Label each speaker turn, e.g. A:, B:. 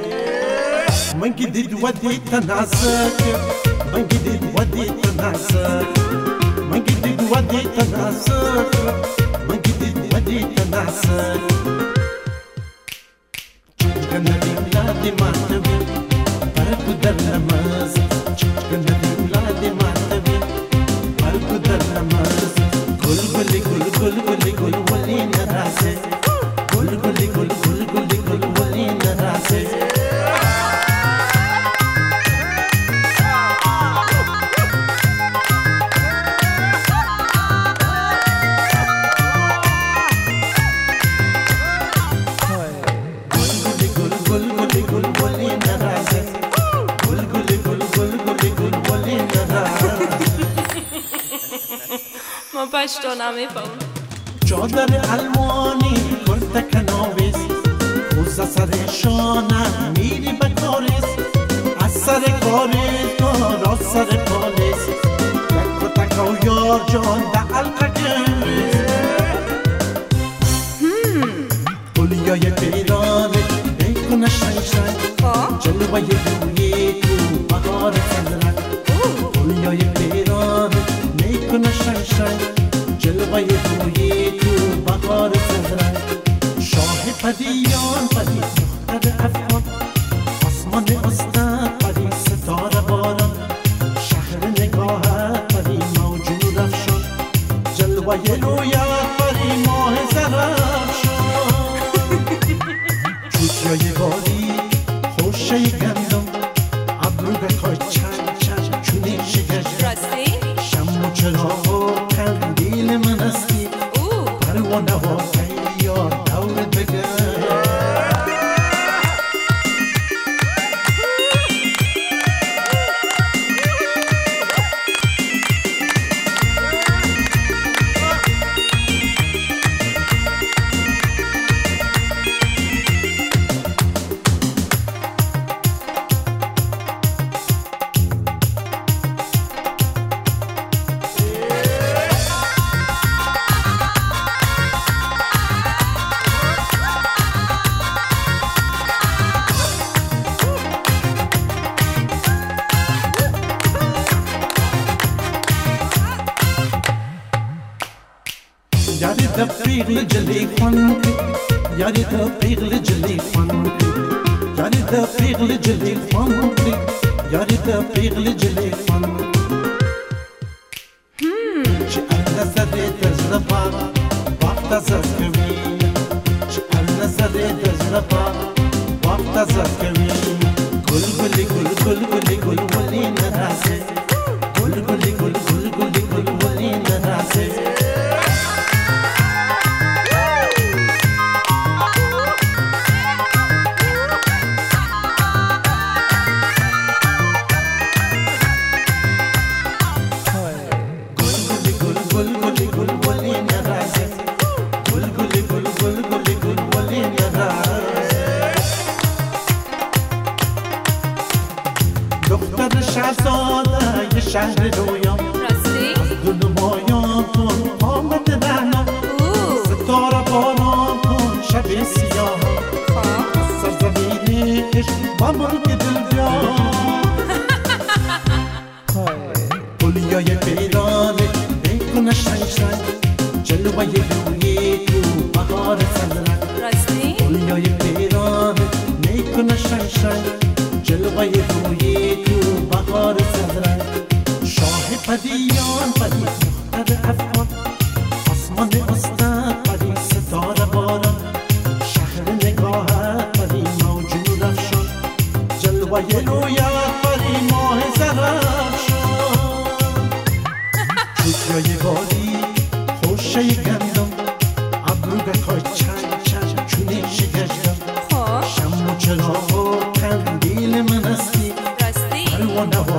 A: من جديد وديت ناسك من جديد وديت ناسك من جديد وديت ناسك من جديد وديت ناسك كنا دي ولادي ما تبي بركو در نماز كنا دي ولادي ما تبي بركو در نماز قل قلي قل قل قلي قل ولي نراسي قل قلي قل قل قلي قل ولي نراسي
B: ما پشتو نمیفهم
A: چادر المانی کرد کناویز خوز سر شانه میری به کاریز از سر کاریز تا راست سر پالیز یک و تکا یار جان ده علقه کمیز اولیای پیرانه بیکنه شنگ شنگ جلوه روی تو بهار سندرک اولیای پیرانه بیکنه شنگ شنگ جلوه روی تو بهار سندرک شاه پدیان پدی دختر افغان آسمان استاد پدی ستاره باران شهر نگاهت پدی موجود افشان جلوه رویت پدی ماه زرفشان چوتیای باری خوشه گندم ابروگ کای چند چند چونی شگشت شم و چراغ و قندیل من هستی پروانه ها یار دورت بگرد یاری دا پیغل جلی خوان یاری دا پیغل جلی خوان یاری دا پیغل جلی خوان یاری دا پیغل جلی خوان چه ال سر تجربه وقت زد کوي چه ال سر تجربه وقت زد کوي گل گلی گل گل گلی گل ولی نراسه گل گلی گل گل گلی گل ولی نراسه دختر شهزاده یه شهر رویام از گل مایان کن آمد رهنم ستاره باران کن شب سیاه از سرزمین عشق با ملک دل بیام اولیای پیرانه بیکنه شنگ شنگ جلوه روی تو بهار سندرک اولیای پیرانه بیکنه شنگ شنگ جلوه روی تو بهار سندرک شاه پدیان پدی دختر افغان آسمان استاد پدی ستاره باران شهر نگاهت پدی موجود افشان جلوه رویت پدی ماه زرفشان چوتیای باری خوشه گندم ابروگ کای چند چند چونی شگشتم شم و چراغ و قندیل من هستی پروانه